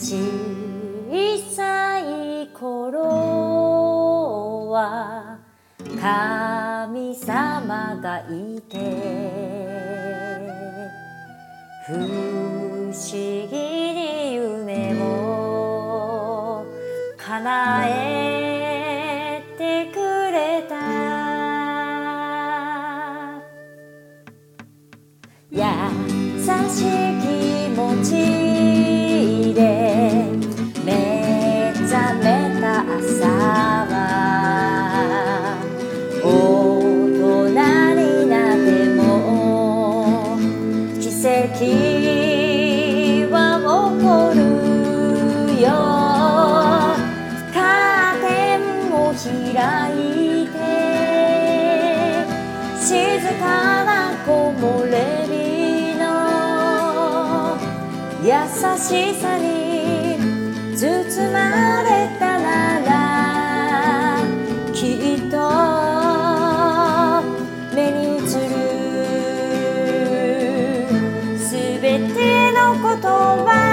小さい頃は神様がいて不思議に夢を叶えてくれた。優しい気持ちで目覚めた朝は大人になっても奇跡は起こるよ。カーテンを開いて静かな木漏れ日の優しさに包まれたならきっと目に映るすべてのことは